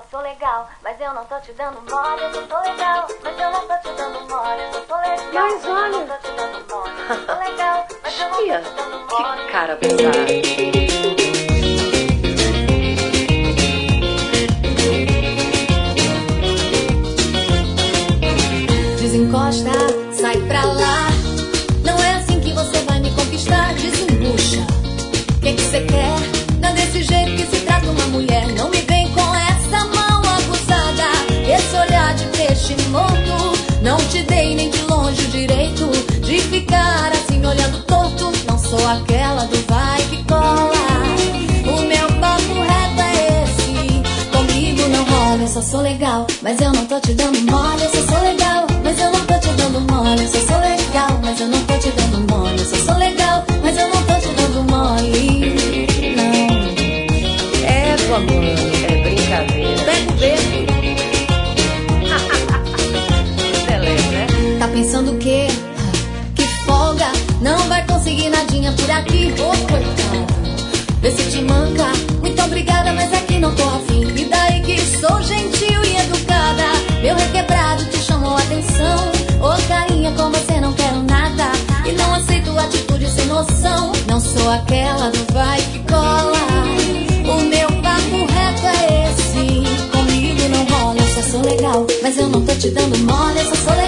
sou legal, mas eu não tô te dando mole. Eu só sou legal, mas eu não tô te dando mole. Eu só sou legal, mas eu olha, não tô te dando mole. Eu sou legal, mas eu não tô te dando mole. Que cara pesada. Desencosta, sai pra lá. Não é assim que você vai me conquistar. Desembucha, o que você quer? Não é desse jeito que se trata uma mulher. Não me vem com essa mão abusada, esse olhar de peixe morto. Não te dei nem de longe o direito de ficar assim olhando torto. Não sou aquela do vai que cola. O meu papo reto é esse. Comigo não rola, eu só sou legal, mas eu não tô te dando mole. Eu só sou legal, mas eu não tô te dando mole. Eu só sou legal, mas eu não tô te dando mole. Eu só sou legal, mas eu não tô te dando mole. Não. É, tua mãe, é brincadeira. Pega o beco. Beleza, né? Tá pensando o quê? Que folga, não vai conseguir nadinha por aqui. Ô, coitado, vê se te manca. Muito obrigada, mas aqui não tô afim. E daí que sou gentil e educada, meu requebrado te chamou a atenção. Ô, carinha, com você não quero nada e não aceito atitude sem noção. Não sou aquela do vai que cola. O meu papo reto é esse. Comigo não rola, eu só sou legal, mas eu não tô te dando mole. Eu só sou legal,